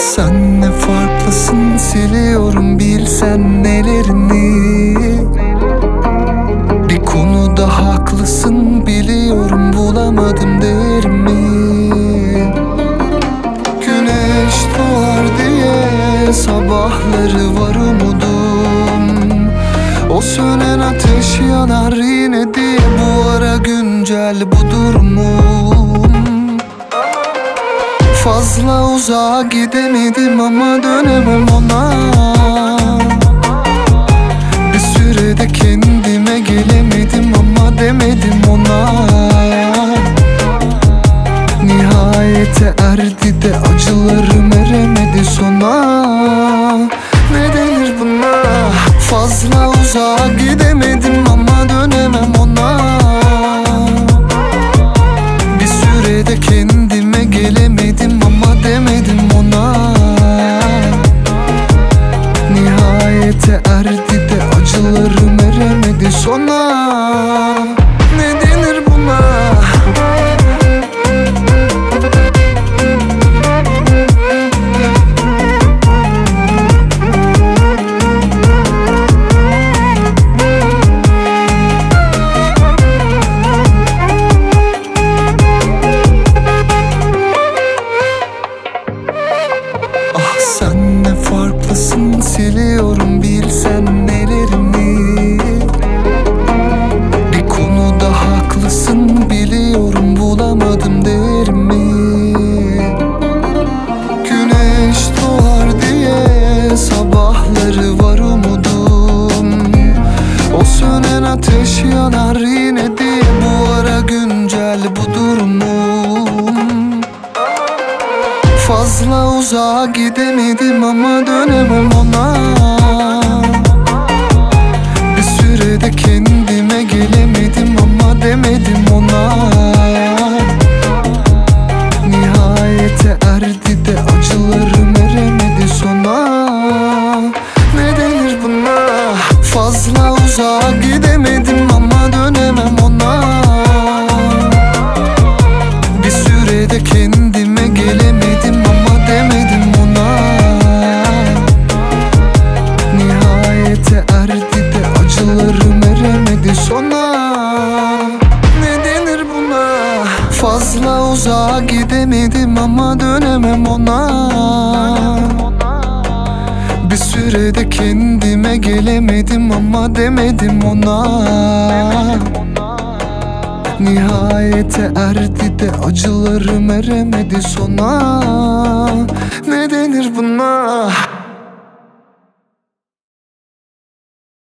Sen ne farklısın, siliyorum bilsen nelerini. Bir konuda haklısın, biliyorum bulamadım değerimi. Güneş doğar diye sabahları var umudum. O sönen ateş yanar yine diye bu ara güncel bu durumum. Fazla uzağa gidemedim ama dönemem ona. Bir sürede kendime gelemedim ama demedim ona. Nihayete erdi de acılarım eremedi sona. Ne denir buna? Fazla uzağa gidemedim ama dönemem ona. Bir sürede kendime gelemedim ama demedim ona. Nihayete erdi de acılarım eremedi sona. Ne denir buna? Sen ne farklısın, siliyorum bilsen nelerini. Bir konuda haklısın, biliyorum bulamadım değerimi. Güneş doğar diye sabahları var umudum. O sönen ateş yanar yine diye bu ara güncel bu durumum. Fazla uzağa gidemedim ama dönemem ona. Bir sürede kendime gelemedim ama demedim ona. Nihayete erdi de acılarım eremedi sona. Ne denir buna? Fazla uzağa gidemedim ama dönemem ona. Bir sürede kendime gelemedim ama demedim ona. Nihayete erdi de acılarım eremedi sona. Ne denir buna? Fazla uzağa gidemedim ama dönemem ona. Bir sürede kendime gelemedim ama demedim ona. Nihayete erdi de acılarım eremedi sona. Ne denir buna?